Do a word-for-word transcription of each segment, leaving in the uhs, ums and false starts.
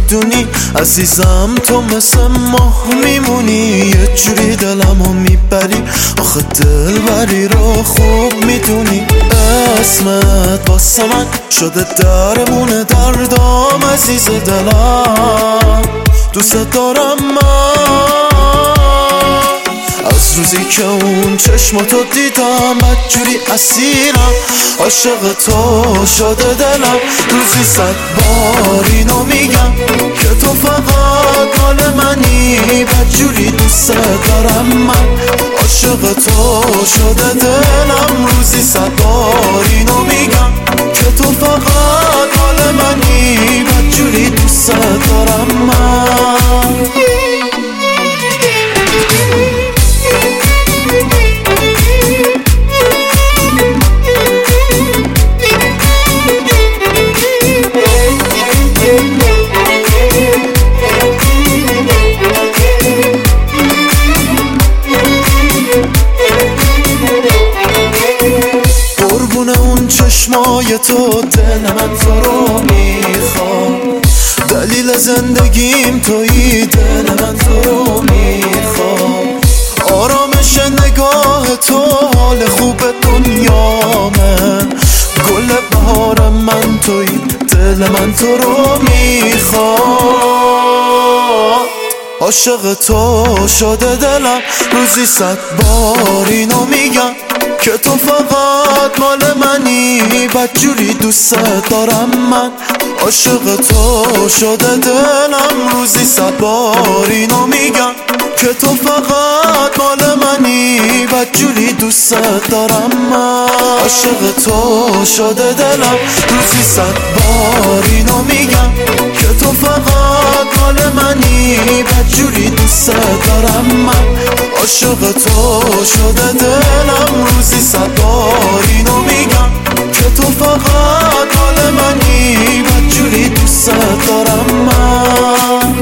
میدونی عزیزم تو مثل ماه میمونی، یه جوری دلمو میبری، آخه دلبری رو خوب میدونی. اسمت واسه من شده درمونه دردام، عزیز دلم دوست دارم من. از روزی که اون چشماتو دیدم بدجوری اسیرم، عاشق تو شده دلم، روزی صد بار اینو میگم که تو فقط مال منی، بدجوری دوست دارم من، عاشق تو شده دلم، روزی صد بار اینو میگم که تو فقط مال منی، بدجوری دوست دارم من. قربون اون چشمای تو دل من تو رو میخواد، دلیل زندگیم تویی دل من تو رو میخواد، آرامش نگاه تو حال خوب دنیامه، گل بهار من تویی دل من تو رو میخواد، عاشق تو شده دلم، روزی صد بار اینو میگم که تو فقط مال منی، بدجوری دوست دارم من، عاشق تو شده دلم، روزی صد بار اینو میگم که تو فقط مال منی، بدجوری دوست دارم من، عاشق تو شده دلم، روزی صد بار اینو میگم که تو فقط مال منی، بدجوری دوست دارم من، عاشق تو شده دلم، روزی صد بار اینو میگم که تو فقط مال منی، بدجوری دوست دارم من.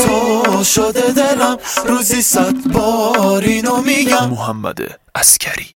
شده دلم، روزی صد بار اینو میگم. محمد عسکری.